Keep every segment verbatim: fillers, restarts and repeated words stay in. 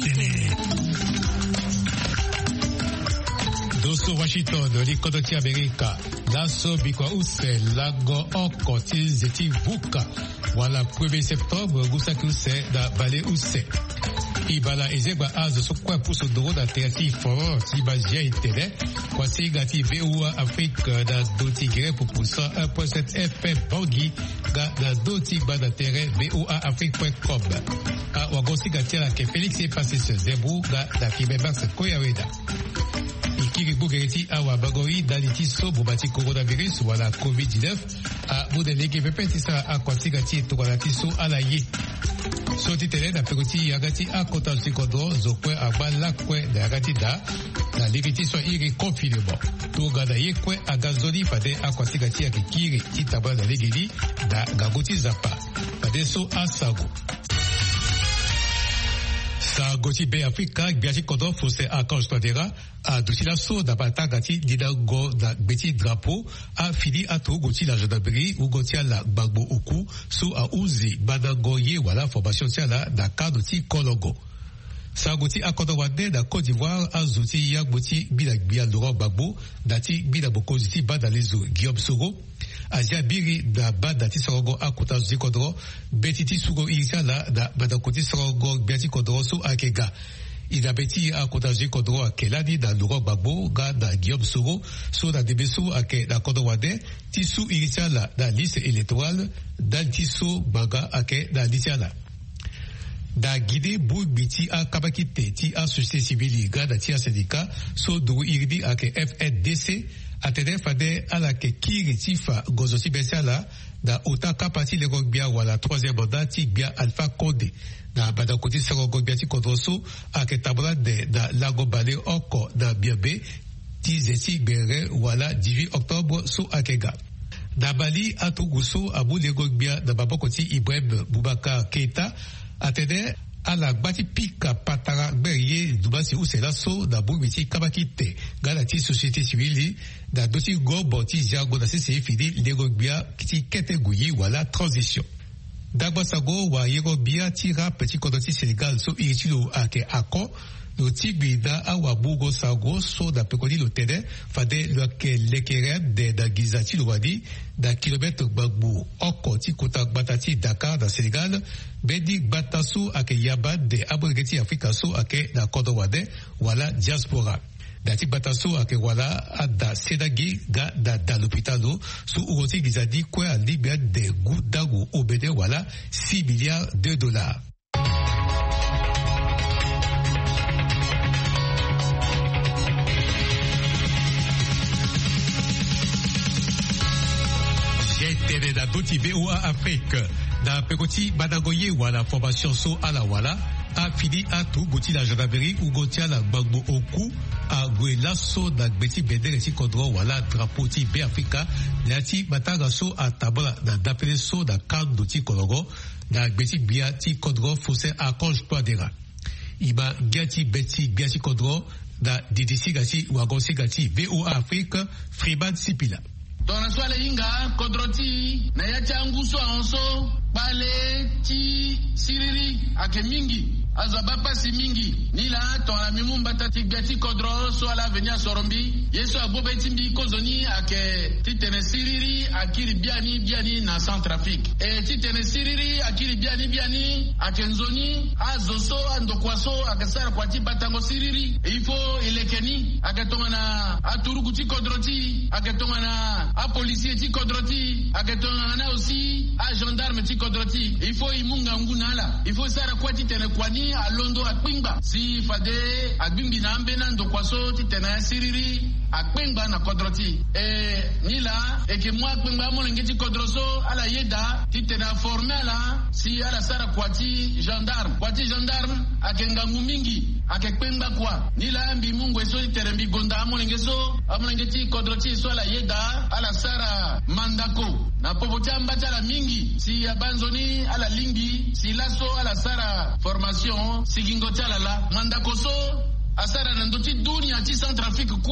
télé. Doso Washington, likodoti Amerika, laso bikwa use, lago oko ti zeti vuka, wala premier septembre, gusaki use, da bale use. Ibala ezegba azo so kwa puso doro da teati foro ti bazia itele, kwa si gati V O A Afrique da doti gire pour poussa un point sept F M Bangi, ga da doti ba da tere V O A Afrique point com. A wagosi gati la ke Félix e passé ce zebu ga da kibeba se koyaweda. Ikiri bugereti awa bagori daliti so bubati coronavirus wala covid dix-neuf a budelege pepeti sa akwasi gati tokalati so alaye. Soti tele da pekoti yagati akota sikodro zokwe abala kwe da yagati da na ligiti so iri confinement. To gada yekwe agazoli fade akwasi gati yakikiri titabla da legeli da gaguti zapa. Fade so asago. Sa goti be Afrika biachi kodro fose akon stodera a dosila so da bata gati dida go da beti drapeau a fili ato goti la gendarmerie ou goti la bagbo oku so a uzi bada goye wala formation tia la da cadre ti kologo. Sa goti akodo wade da Côte d'Ivoire a zoti ya goti bila bia Laurent Gbagbo dati bila boko ziti bada lezo Guillaume Soro Asia biri da bada ti sorogo akuta zikodro betiti sugo irisala da bada koti sorogo beti kodro so akega. Ida beti akuta zikodro akeladi da Laurent Gbagbo ga da Guillaume Soro so da debeso ake da kodo wade ti su irisala da liste électorale da tiso baga ake da litiala. Da guide bou biti a kabakite ti a société civile ga da ti a syndicat so do iridi ake F N D C atede fade ala ke kiri tifa gozosi besiala da otaka pati le rogbia wala troisième mandat ti bia Alpha Condé da bada koti sero rogbia ti kodroso ake tabra de da lago bale oko da biabe ti zeti bere wala dix-huit octobre so akega. Da bali atoguso abu le rogbia da babokoti Ibrahim Boubacar Keita atede ala gbati pika patara berye dubasi usela so da bubiti kabakite gala ti société civile da doti gobo ti jago da sisi fidi legogbia ti kete guyi wala transition. Dagbasago wa yegogbia ti ra petit kodoti Sénégal so iritilo ake ako no tibi da awa bugo sago so da pekodi lo tede fade lo ke lekere de da gizati lo wadi da kilomètre bagbu oko ti kota batati Dakar da Sénégal bedi batasu ake yaba de abrigeti Afrika so ake da kodo wade wala diaspora. Da ti batasu ake wala ada sedagi ga da da l'hôpitalo so uroti gizadi kwe a libya de gu dagu obede wala six milliards de dollars. Télé da doti V O A Afrique da pekoti badagoye wala formation so ala wala a fini a tout goti la gendarmerie ou goti la Gbagbo oku a gwela so da gbeti bedere ti kodro wala drapeau ti be Afrika la ti bataga so a tabla da dapele so da cadre doti kologo da gbeti bia ti kodro fose a konj padera iba gati beti bia ti kodro da didisi gati wagonsi gati V O A Afrique Freeman Sipila. Dona swale inga kodroti na ya changu so anso pale ti siriri ake mingi azabapa si mingi nila tona mimumba tati gati kodro so ala venia sorombi yeso abobe timbi kozoni ake titene siriri akiri biani biani na Centrafrique e titene siriri akiri biani biani ake nzoni azoso andokwaso akasara kwa ti batango siriri ifo ilekeni ake tonga na aturuku ti kodroti ake tonga na a policier ti kodroti ake tonga na aussi a gendarme ti kodroti ifo imunga ngunala ifo sara kwa titene kwani alondo akpingba si fade agbimbi na ambena ndokwaso titena siriri akpingba na kodroti e nila eke mwa akpingba molengeti kodroso ala yeda titena formela si ala sara kwati gendarme kwati gendarme akengangu mingi akekpengba kwa nila ambi mungu eso titerembi gonda amolengeso amolengeti kodroti so ala yeda ala sara mandako na popoti ambata mingi si abanzoni ala lingi si laso ala sara formation sigingo talala mandakoso asara na ndoti dunia ti Centrafrique kwe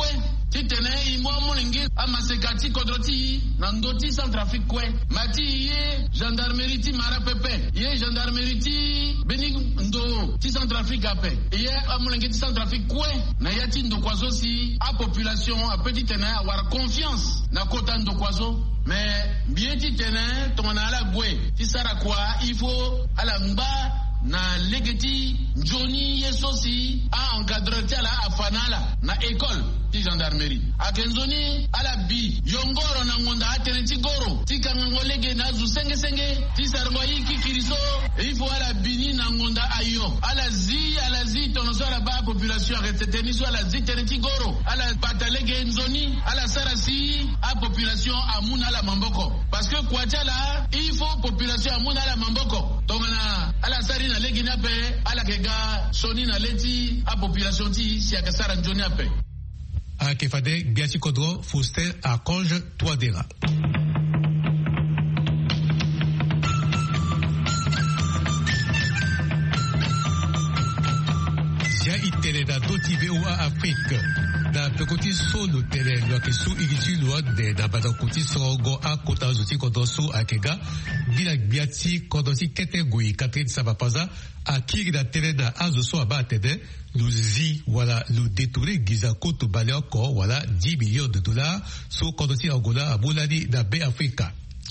titene imo molingi amasekati kodroti nandoti Centrafrique kwe mati ye gendarmerie ti mara pepe ye gendarmerie ti beni ndo ti Centrafrique ape ye amolingi ti Centrafrique kwe na yati ndo kwazo si a population a petit tene avoir confiance na kota ndo kwazo mais bien ti tene tongana ala gwe ti sara kwa il faut ala mba na legeti Johnny Yesosi a encadré la afanala na école ti gendarmerie akenzoni ala bi yongoro na ngonda atereti goro ti kangolege na zu senge senge ti sarwa yiki kiriso il faut ala bini na ngonda ayo ala zi ala zi tonoso ala ba population reteteni so ala zi tereti goro ala patalege nzoni ala sarasi a population amuna la mamboko parce que kwa tala il faut population amuna la mamboko tongana ala sari na legi na pe ala kega soni na leti a population ti si akasara njoni ape a Kefade Biasi Kodro Foster a Conge Toadera. Zia itele da doti V O A Afrique da pekoti solo tele lo ke su igiti lo de da bada koti sogo a kota zuti kodo su akega bila biati kodo si kete gui katri sabapaza a kiri da tele da azo so abatede lu zi wala lu détourné giza koto baleoko wala dix millions de dollars so kodo si angola abuladi da be Afrika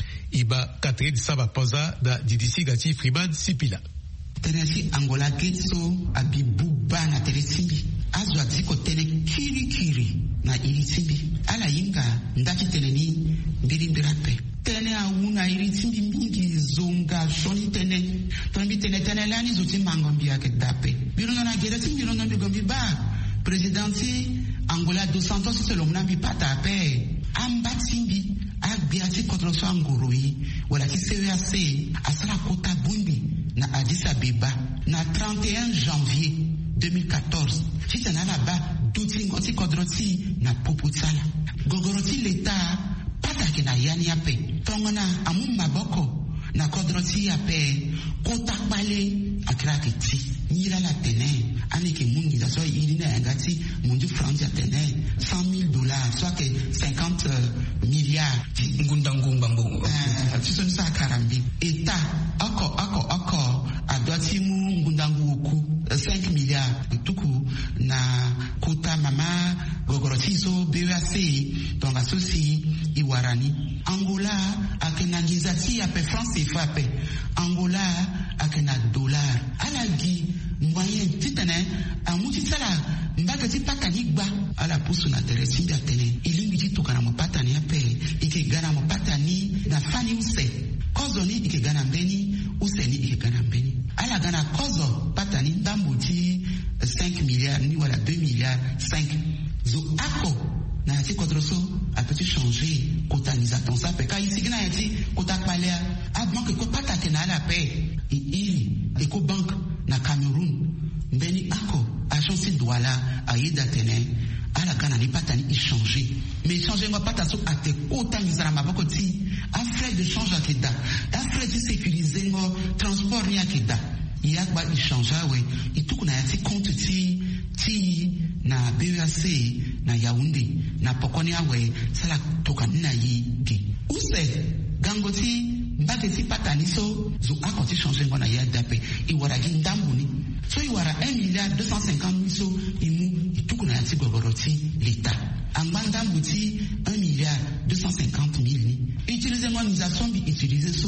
iba katri sabapaza da didisi gati Freeman Sipila tenesi Angola getso abibuba na teresimbi azo aziko tene kiri kiri na irisimbi ala yinga ndaki teneni mbiri mbirape tene auna irisimbi mingi zonga shoni tene tombi tene tene lani zuti mangombi yake dape birono na geresi birono bigombi ba presidenti Angola dos Santos selomna bi patape ambatsimbi agbiati kontroso angoroi wala ki C E A C asara kota bumbi na Addis Abeba na trente et un janvier deux mille quatorze fitana na ba duti ngoti kodroti na poputsala gogoroti leta patake na yani ape tongona amu maboko na kodroti ape kota bale akrakiti nira la tene anike mungi da so irina ngati mundu francs ya tene cent mille dollars soit que cinquante milliards ngundangumba mbo tisoni sa karambi eta ako ako ako adoti mu ngundangu oku cinq milliards tuku na kota mama gogoroti so B E A C donc asosi iwarani Angola akena ngizati ape France C F A pe Angola akena dollar alagi moyen titane amuti sala mbaka ti patani gba ala pusu na teresi bia tene ilingi ti tukana mo patani ape ike gana mo patani na fani use kozo ni ike gana mbeni use ni ike gana mbeni ala gana kozo patani ndambo ti cinq milliards ni wala deux milliards cinq zo ako na ti kodroso a petit changer cotanisaton ça pe ka isigna yati kota palea a banque ko patake na ala pe i ili Eco Bank na Cameroon mbeni ako agence douala aida tene ala kana ni patani échanger mais échanger ngo pata so ate kota ngizana maboko ti a frais de change akida a frais de sécuriser ngo transport ni akida yakba échanger we ituku na yati compte ti ti na B E A C na Yaoundé na pokoni awe sala toka na yi ge use gangoti mbake si patani so zo akoti changer ngo na ya dape iwara gindambuni so iwara un milliard deux cent cinquante mille so imu ituku na yati gogoroti l'État anganda mbuti un milliard deux cent cinquante mille ni utiliser monisation bi utiliser so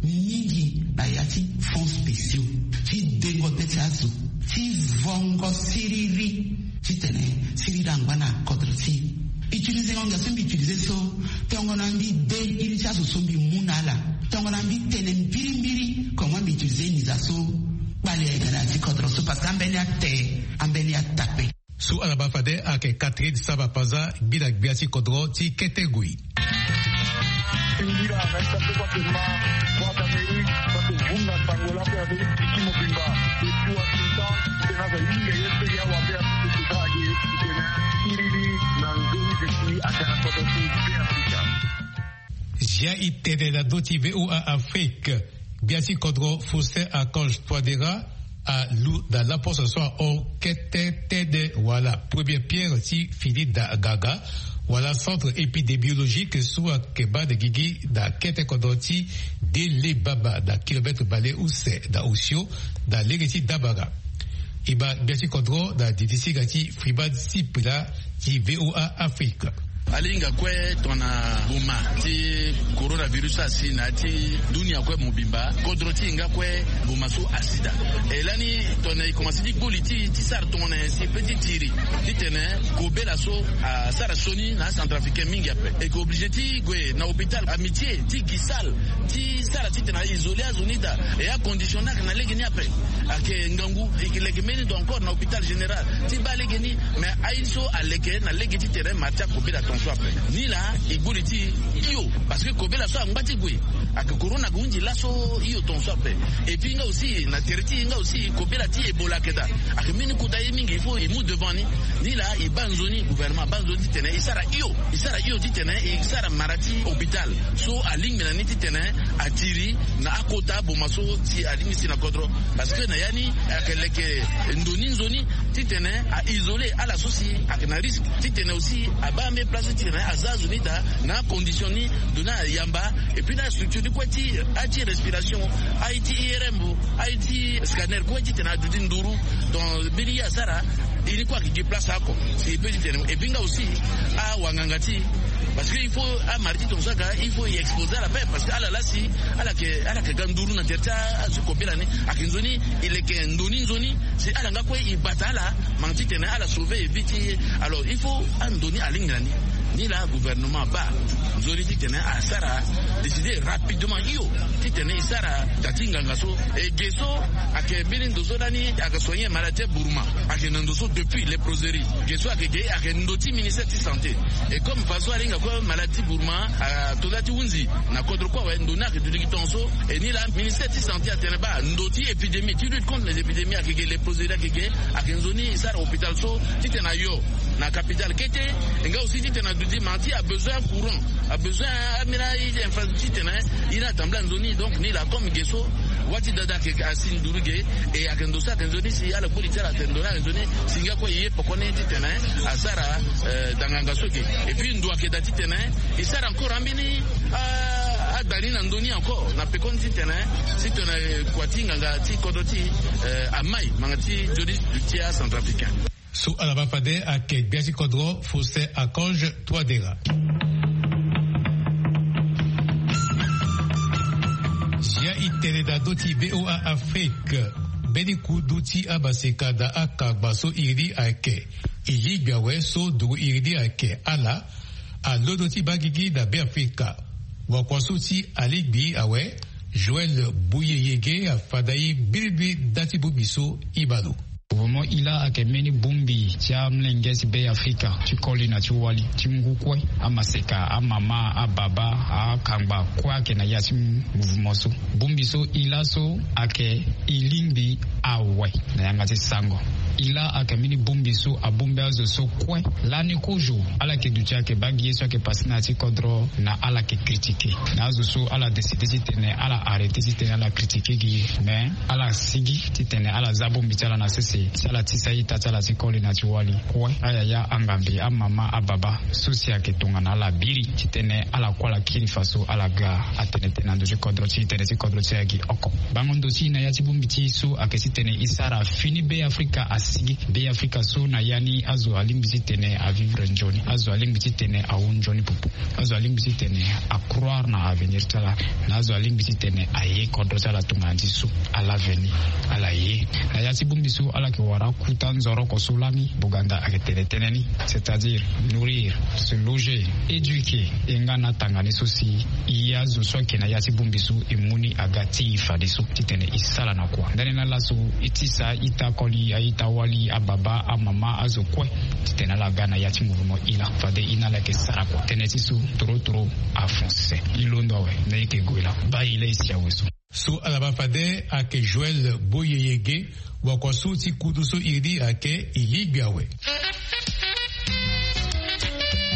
mingi na yati fonds spéciaux ti dengo petsazo ti vongo siriri ti tene siri dangwana kodroti utiliser nganga sombi utiliser so tongona mbi de iricha so sombi munala tongona mbi tene mbiri mbiri comment mbi utiliser nizaso bale gana ti kodroso parce que ambeni ate ambeni atape su alabafade ake Catherine Sabapaza bila biasi kodro ti ketegui Mira, esta copa que más cuatro mil cuatro bundas para volar para ver si mo bimba y tu asista que na veli y este ya va a ver si está aquí que na iriri na ngui de si akana foto si be Afrika Jia itede da doti V O A Afrique biasi kodro Foster a Conge Toadera a lu da la possession au kete tede wala la première pierre ti fini da gaga wala centre épidémiologique soit keba de gigi da kete kodoti de le baba da kilomètre balé ou c'est da osio da legeti dabaga iba biasi kodro da ditisi gati fribad sipila ti V O A Afrique alinga kwe tona buma ti coronavirus asina ti dunia kwe mobimba kodroti nga kwe buma so asida elani tona commencé di politi ti sar tona si petit tiri ti tene ko bela so a sara soni na centrafricain mingi après et ko obligé ti gwe na hôpital amitié ti gisal ti sara ti tena isolé a zonida et a conditionné na legeni après ake ngangu ikilege meni do encore na hôpital général ti ba legeni mais aiso aleke na legeti terrain matia ko bela ni la iguliti iyo parce que kobela so ngati gwe ak corona gunji laso iyo ton sope et puis nga aussi na teriti nga aussi kobela ti ebola keda ak mini kuta mingi fo e mu devant ni ni la i banzoni gouvernement banzoni tene isara iyo isara iyo ti tene isara marati hôpital so aling na ni ti tene atiri na akota bomaso ti alimi sina kodro parce que na yani akeleke ndoni nzoni ti tene a isolé à la souci ak na risque ti tene aussi abame place azazu nida na conditionni de na yamba et puis na structure de quoi ti ati respiration it I R M it scanner quoi ti tena du nduru dans bili ya sara il quoi qui place ako c'est petit et puis là aussi a wangangati parce que il faut à mardi ton saga il faut y exposer la paix parce que ala la si ala ke ala ke ganduru na terta azukobela ni akinzoni il est que ndoni nzoni c'est ala ngakwe i batala manti tena ala sauver vite alors il faut andoni alingani ni la gouvernement ba nzori titene asara décider rapidement yo titene isara tatinga ngaso et geso ake bilin dozodani aka soigner maladie Burma ake ndoso depuis les proseries geso ake ge ake ndoti ministère de santé et comme faso alinga ko maladie Burma tolati unzi na kodro ko we ndona ke duliki tonso et ni la ministère de santé atene ba ndoti épidémie tu lutte contre les épidémies ake les proseries ake ake nzoni isara hôpital so titena yo na capitale kete nga aussi titena dit Mati a besoin courant, a besoin de infrastructure, il a tamblé en zone donc ni la comme Gesso, Wati Dada qui a signé Durugue et à Kendosa, Kenzoni, si à la police à Tendona, Kenzoni, Singapore, il est pour connaître Titena, à Sarah, dans Angasoki. Et puis, une doit que Titena, il sert encore en Bini, à Dalin Andoni encore, n'a pas compté Titena, si tu as Quating, Angati, Kodoti, à Maï, Mangati, Jolis, du Tia centrafricain. Sous Alabafade à Kek Biasi Kodro, Fossé à Conge, Toadera. Jia Itereda Doti V O A Afrique, Benikou Douti Abaseka da Aka Baso Iridi Ake, Iyi Biawe So Dou Iridi Ake, Ala, a Lodoti Bagigi da Beafrika, Wakwasuti Aligbi Awe, Joël Bouyeyege a Fadaï Bilbi Datibubiso Ibalo. Vraiment, il a akemeni bumbi tia mlengesi be Afrika chikoli na chuwali chimgukwe amaseka amama ababa akangba kwa ke na yasi mouvement so bumbi so ilaso ake ilimbi awe na yangati sango ila akemeni bumbi so abumbi azo so kwe lani kojo ala ke dutia ke bagi so ke pasina ti kodro na ala ke critiquer na azo so ala décider si tene ala arrêter si tene ala critiquer gi mais ala sigi ti tene ala zabumbi tala na sese sala tisa ita tala sikoli na chuwali kwe aya ya angambi amama ababa susi ya ketunga na ala biri chitene ala kwala kiri faso ala ga atene tena ndoji kodro chitene si kodro chagi oko bangondo si na yati bumbi chisu akesitene isara fini be Afrika asigi be Afrika so na yani azo alimbi chitene a vivre njoni azo alimbi chitene a unjoni pupu azo alimbi chitene a croire na avenir tala na azo alimbi chitene a ye kodro tala tunga njisu ala veni ala ye na yati bumbi su ala ke wara kutan zoro ko sulami buganda aketene teneni c'est-à-dire nourrir se loger éduquer engana tangani sosi iya zo soke na yati bumbisu imuni agati fadisu titene isala na kwa ndani na laso itisa itakoli aita wali ababa amama azokwe titene la gana yati mouvement ila fade ina la ke sara kwa tenetisu tro tro a foncer ilondo we neke goila ba ile isia weso Sous Alabafade ake Joël Boyeyege wakwasu ti kuduso iri ake Ili Biawe.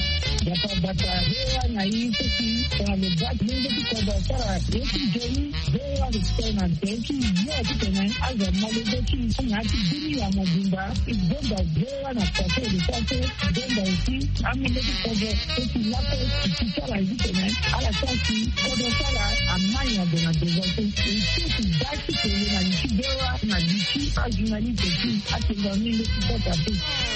bata bata hewa na hii sisi kwa lebaki mungu kwa basara yesu jeni hewa na teki yote tena aza malebeki na kidini ya mabunda igomba hewa na kwa de sase gomba usi amileki kwa sisi lapo kitara hivi tena ala sasi kwa sala amanya dona devote sisi baki kwa na kidewa na diki ajinali teki atengani kwa tatu.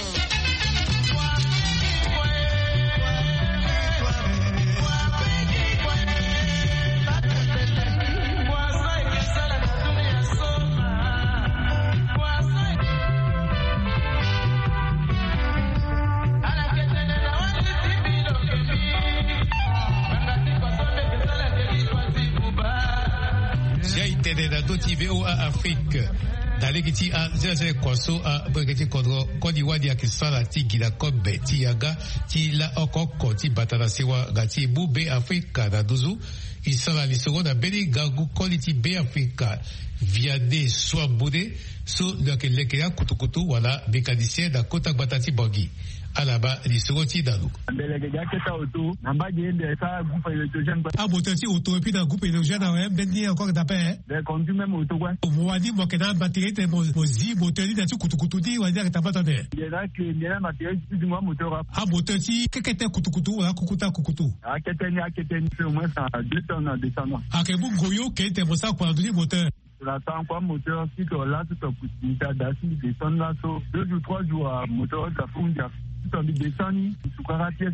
T V O a Afrique dale kiti a zeze kwaso a bregeti kodro kodi wadi a kisala ti gila kobe ti yaga ti la okoko ti batala sewa gati bube Afrika da duzu isala lisoro na beli gagu kodi ti be Afrika via de soa bude so leke leke ya kutukutu wala bekadisye da kota batati bogi alaba lisoro ti dalu belege jaketa auto nambaje ende sa groupe électrogène a botati auto et puis da groupe électrogène ouais bendi encore d'appel de conduit même auto quoi mo wadi mo kena batterie te mo zi boteli da ti kutukutu di wadi ka tabata de yena ke yena matériel du moi moteur a botati kekete kutukutu wala kukuta kukutu a keteni a keteni au moins ça deux tonnes de tonnes a ke bu goyo ke te mo sa kwa du moteur la temps quoi moteur si to là tout petit ta da si de tonnes là so deux ou trois jours moteur ça fonde tout en descendant, sous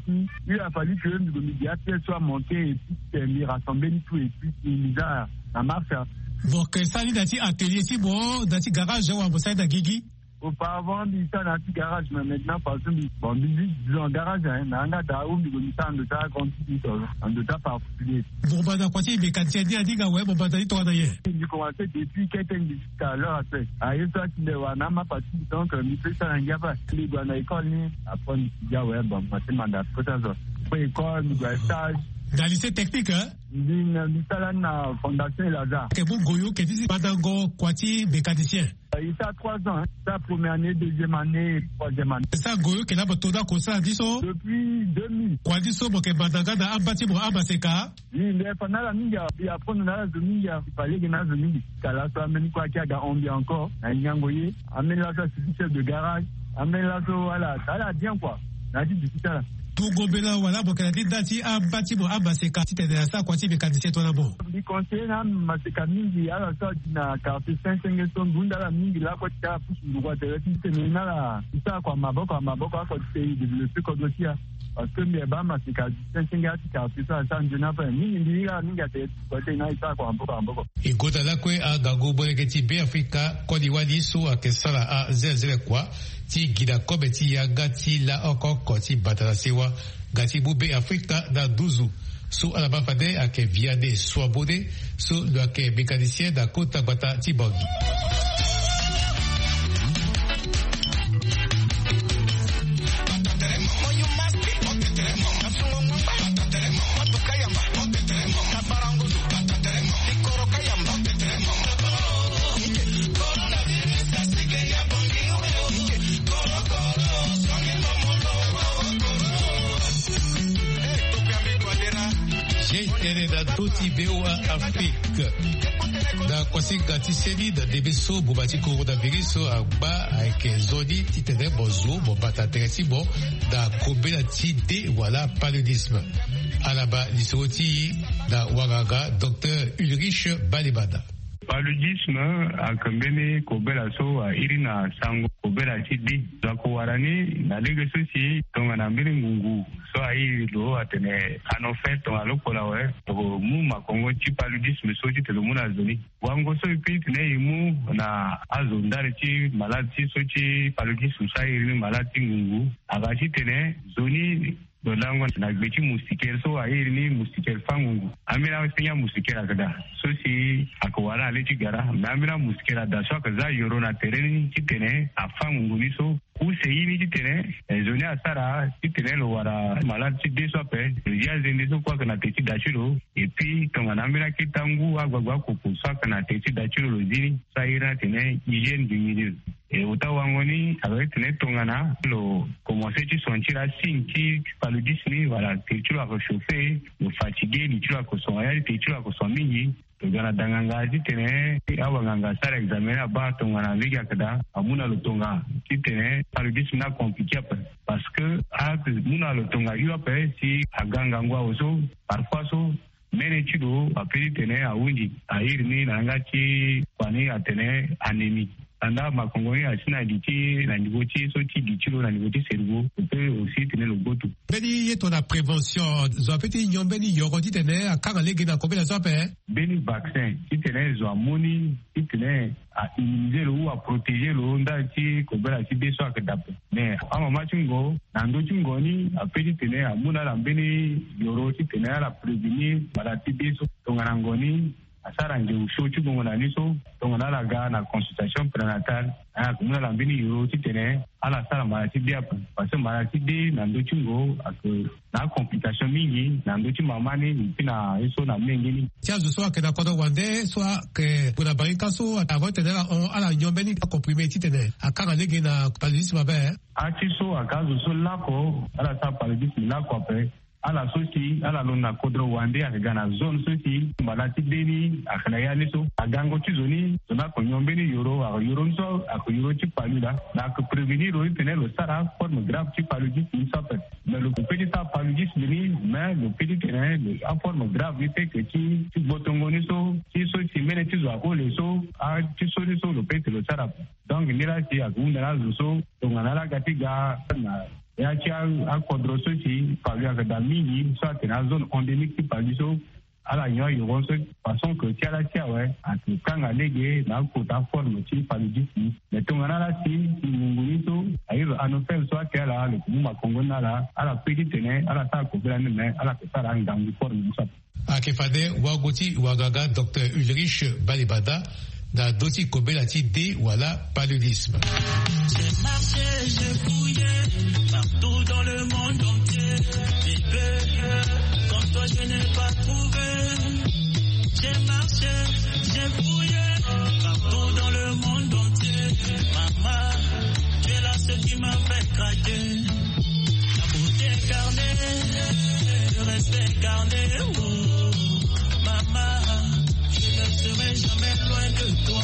il a fallu que le médiateur soit monté et puis il rassembler tout et puis il a la marche. Donc, ça, il a dit atelier, si bon, dans le garage, on va s'aider à Guigui. Auparavant, il y a un petit garage, mais maintenant, par exemple, bon, il y a un garage, il y a un garage, il y a un garage, il y a un garage particulier. Bon, bah, dans quoi il y a quand il y a dit, ouais, bon, bah, toi, d'ailleurs. Il a commencé depuis quelques minutes à l'heure après. À ça, il y a un ama parti, donc, il fait ça, il y a pas. Il y a une école, après, il y a, ouais, bon, c'est mandat, peut-être ça. Après, école, il y a un stage. Dans le lycée technique, hein? Une la fondation Lazare. Que bon goyo, que dis Madango, Kwati, mécanicien. Il a trois ans, sa première année, deuxième année, troisième année. C'est ça, Goyo, qui n'a pas tout d'accord, ça, dit ça? Depuis deux mille. Quoi, dit ça, que Madanga, dans un bâtiment, à Baseka? Oui, mais pendant la minga, puis après, on a la minga, il fallait qu'il y ait une minga. Kala, ça amène quoi, qu'il y a on bien encore, à Nyangoye, amène la ça, c'est chef de garage, amène la ça, voilà, ça l'a bien, quoi. La dit du ça. Tout gobela wala bokela dit dati a bâtiment a baseka ti tene sa kwa ti mécanicien to na bo. Di conseil na maseka mingi ala sa na carte cinq cents ton bunda la mingi la kwa ta pusu ngwa tere ti tene na la isa kwa maboko maboko kwa ti développer ko dosia parce que me ba maseka cinq cents ti carte sa sa njuna pa mingi ndi ga mingi te ko te na isa kwa maboko maboko. E gota la kwe a gago boleketi be Afrika ko di wadi so a kesala a zezere kwa ti gida kobe ti ya gati la okoko ti batala sewa gati bube Afrika da duzu so alaba fade ake viade swabode so lo ake mécanicien da kota bata ti bogi. T V O a Afrique da kwasi gati seli da debeso bobati coronavirus a ba avec zodi titene bozo bo bata teresi bo da kobela ti de wala paludisme alaba lisoti da wagaga docteur Ulrich Balibada. Paludisme a kambene kobela so a irina sango kobela ti di da ko warani na lege sosi tonga na mbiri ngungu so ai lo atene ano fait on alo kola we to mu makongo ti paludisme so ti telo muna zoni wango so ipit ne mu na azo ndare ti malati so ti paludisme sa irini malati ngungu aga ti tene zoni do lango na gbechi mustiker so ayiri ni mustiker fangu amira wasinya mustiker akada so si akwara aleti gara amira mustiker da so akaza yoro na tereni titene afangu ni so use yini titene zoni asara titene lo wara malati de so pe ya zende so kwa kana teti dachiro et puis tonga namira kitangu agwagwa ko so kana teti dachiro lo zini saira tene hygiene du milieu et utawangoni avec netongana lo commencer tu sentir la signe qui paludisme voilà tu tu vas réchauffer le fatigué tu vas que son réalité tu vas que son mini tongana danganga titene awanganga sara examiner ba tongana liga kada amuna lo tonga titene paludisme na compliqué parce que a muna lo tonga yu après si aganga ngwa oso parfois so mene chido apeli tene awundi airni nangati kwani atene anémie anda makongoni asina diti na nigoti so ti ditilo na nigoti cerveau peut aussi tenir le goto beni yeto na prévention zo peti nyombeni yorodi tene akanga legi na kobela zo pe beni vaccin ti tene zo amoni ti tene a immuniser le ou à protéger le onda ti kobela ti beso akadapo mais a mama chingo na ndo chingo ni apeti tene amuna la beni yoro ti tene la prévenir maladie beso tongana ngoni asara nge ushochu bongo na niso tongana la ga na consultation prénatale a kumuna la mbini yoro titene ala sala malati dia parce que malati de na ndo chingo ak na complication mingi na ndo chi mamani pina iso na mengini tia zo so ke na kodo wande so ke puna banka so avant tenera on ala nyombeni ka comprimé titene akanga legi na paludisme ba a ti so akazo so lako ala sa paludisme lako après ala sosi ala lona kodro wande akagana zone sosi malati deni akana ya niso agango tizoni zona ko nyombeni yoro a yoro nso ako yoro ti palula na ko prévenir o tenelo sara forme grave ti paludisme ni sapet mais le petit ta paludisme ni mais le petit terrain en forme grave ni fait que ti ti botongo ni so ti so ti mene ti zo ko le so a ti so ni so le petit le sara donc ni la ti akunda la so tongana la gatiga na ya ci a kodroso ci palu avec da mingi soit dans zone endémique qui palu so ala yo yo so façon que ci ala ci ouais en tout cas ngalege na ko ta forme ci palu d'ici mais to ngana la ci nguni so ayo anofel soit que ala le kuma kongo na la ala petite ne ala ta ko blan ne ala ko sara ngangu forme so akefade wagoti wagaga docteur Ulrich Balibada da doti kobela ti de wala paludisme. J'ai marché, j'ai fouillé partout dans le monde entier. Bébé, comme toi je n'ai pas trouvé. J'ai marché, j'ai fouillé partout dans le monde entier. Maman, tu es là ce qui m'a fait craquer. La beauté incarnée, le respect incarné. Oh, maman, je ne serai jamais loin de toi.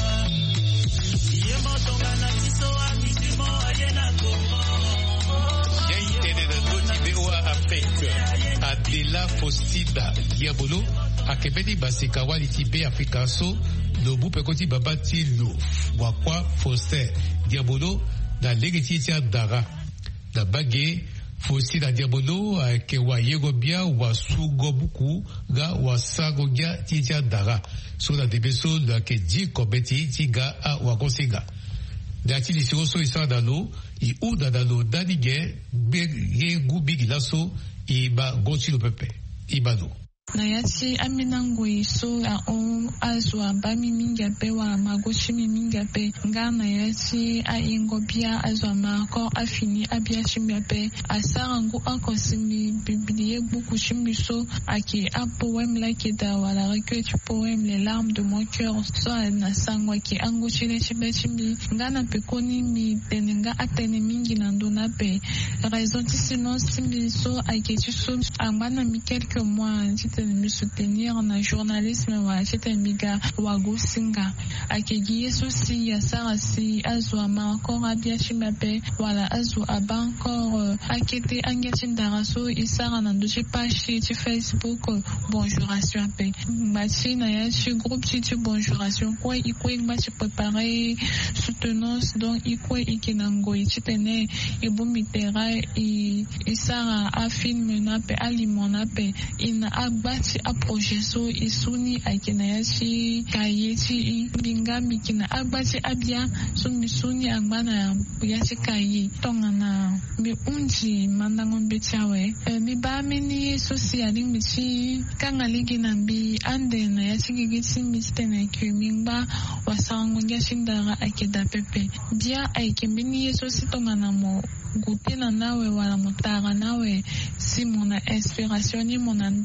Adela Fostida Diabolo akebedi basika waliti be Afrika so lobu pekoti babati lo wakwa Foster Diabolo na legeti tia dara na bage Fostida Diabolo ke wa yego bia wa sugo buku ga wa sago gia tia dara so na debeso la ke di kobeti tiga a wakonsiga dati lisiro so isa dalo i u dadalo dadige be gubi laso iba goti lo pepe ibado na yati aminango iso ya on azwa bami minga pe wa magochi minga pe ngana yati a ingobia azwa mako afini abia chimia pe asarango akosimi biblié beaucoup chimiso aki a poème là qui da wala recueil du poème les larmes de mon cœur so na sangwa ki ango chile chimbe chimbi ngana pe koni mi tenenga atene mingi nandona pe raison ti sinon simbi so aki tu so angana mi quelques mois me soutenir na journalisme wa chete miga wa gosinga akegi yeso si ya sara si azwa ma encore abia chimape wala azwa aba encore akete angeti ndaraso isara na ndoche page ti Facebook bonjouration pe mati na ya chi groupe ti bonjouration quoi ikwe mati préparer soutenance donc ikwe ikinango itene ibumitera i isara a film na pe alimona pe ina agbati a projet so isuni akina yachi kayeti bingami kina agbati abia so misuni agbana yachi kayi tongana mi unji mandango bechawe mi ba mini social michi kangaligi nambi ande na yachi gigiti mistene kumingba wasango nyashindara akida pepe bia aikembini yeso sitongana mo gutena nawe wala mutara nawe si mona inspiration ni mona ndara ni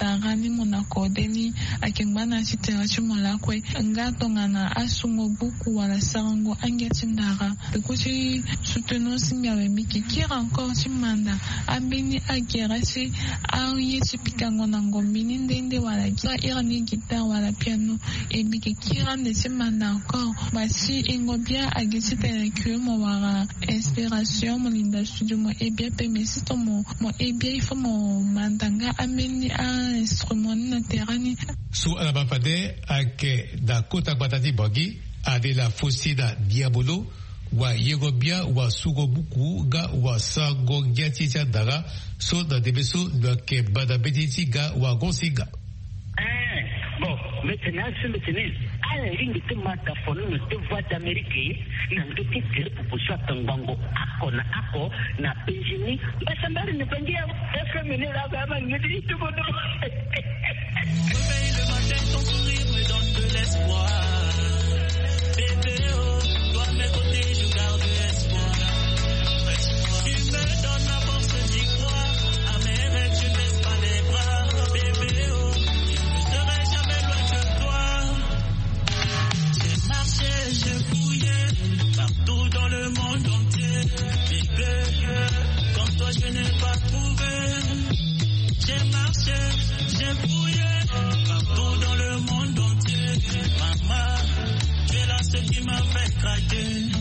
ni monako deni akengana sitera chimola kwe nga tongana asungo buku wala sarango angia tindara bekuchi soutenu simyawe miki kira encore chimanda abini agerasi a yeti pikango nango mini ndende wala kira irani guitar wala piano e miki kira ne simanda encore basi ingobia agisi tele kumo wala inspiration mo linda studio mo ebia pe mesito mo mo ebia ifo mo mandanga ameni a instrument na terani su alabafade ake da kota batati bogi ade la fosida diabolo wa yegobia wa sugo buku ga wa sago gyati cha daga so da debeso de ke bada betiti ga wa gosiga eh bon maintenant c'est maintenant ala ringi tumata fono te voix d'Amérique na ndoki tere proposition tangango ako na ako na penjini basambari ne pengia F M ne la ba ngidi tout bodo réveille le matin ton sourire me donne de l'espoir bébé oh toi mes côtés je garde espoir tu me donnes la force d'y croire à mes rêves je ne baisse pas les bras bébé oh je ne serai jamais loin de toi j'ai marché j'ai fouillé partout dans le monde entier bébé comme toi je n'ai pas trouvé j'ai marché j'ai fouillé partout dans le monde entier maman tu es là ce qui m'a fait craquer.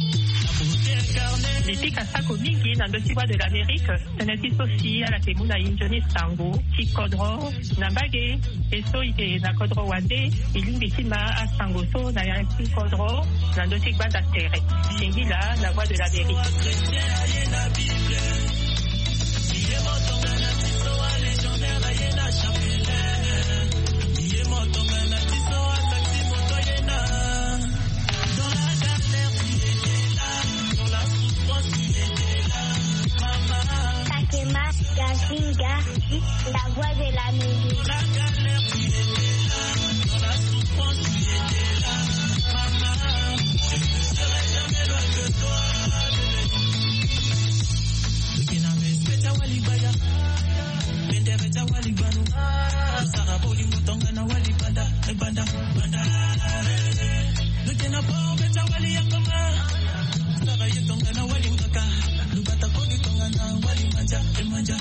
Nifika sako mingi na ndotiwa de l'Amérique tenetisosi ala temuna injoni sango tikodro na mbage eso ite na kodro wande ilimbitima a sango so na ya tikodro na ndotikwa da terre ingila la voix de l'Amérique. Gazinga, la voix de l'Amérique. La galère, tu étais là, dans la souffrance, tu étais là, maman, je ne serai jamais loin de toi, bébé. Lukiname, peta walibaya, bende peta walibanu, usara boli mutongana walibanda, ebanda, banda. Lukina po peta waliyakama, usara yetongana walimaka, lubata kodi tongana walimanja, emanja.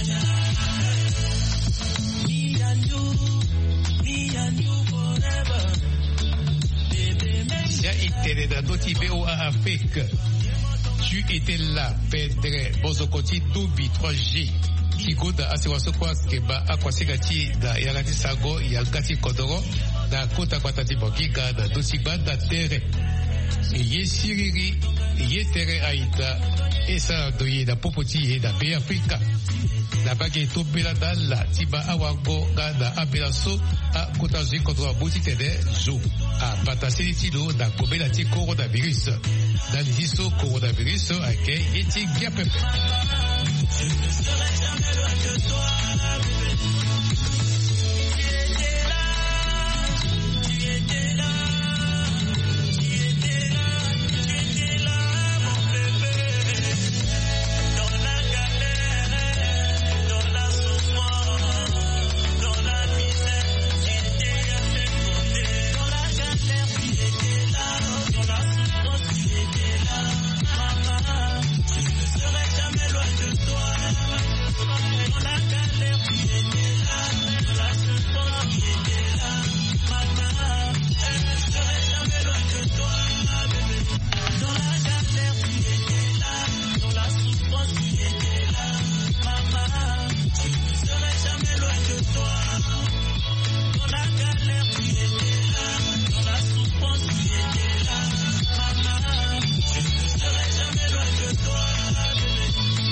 Tu étais là, Pedre, Bozokoti, Dubi, trois G. Kigoda, Asiwasokwa, Skeba, Akwasigati, da Yagati Sago, Yagati Kodoro, da Kota Kwatati Bogiga, da Dosiba, da Tere. Ye Siriri, Ye Tere Aïda, Esa Doye, da Popoti, da Be Afrika. Da Bagay Tobela, da La, Tiba Awago, da Abelaso, a Kotazi Kodro, Bouti Tede, Zo. A Batasili Tilo, da Kobela Ti Coronavirus. Da Liso Coronavirus, a Ke Yeti Giapepe. Je ne serai jamais loin de toi, bébé. Tu étais là, tu étais là, tu étais là, tu étais là, mon bébé. Dans la galère, dans la souffrance, dans la misère, tu étais à mes côtés. Dans la galère, tu étais là, dans la souffrance, tu étais là, maman. Je ne serai jamais loin de toi. Dans la galère, tu étais là, dans la souffrance, tu étais là, maman. Je ne serai jamais loin de toi, bébé. Dans la galère, tu étais là, dans la souffrance, tu étais là, maman. Je ne serai jamais loin de toi. Dans la galère, tu étais là, dans la souffrance, tu étais là, maman. Je ne serai jamais loin de toi, bébé.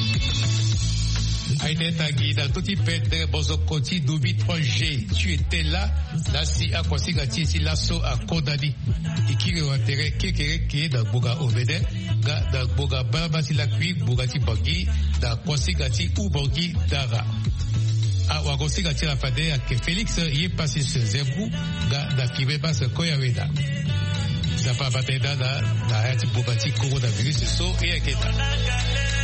Aïdé Tagui, dans tout Pedre, Bozokoti, Dubi, trois G. Tu étais là, Nasi Akwasigati, si Lasso à Kodadi. Ikiri Watere, Kekere, qui est dans Boga Ovede, dans Boga Babati Lakui, Bogati Bogi, dans Kwasigati ou Bogi Dara. A Wagosigati la Fade, que Félix y est passé ce Zebou, dans Kibeba, ce Koyaweda. Ça pas battre dans la Hayati Bogati, Coronavirus, so et Akeda.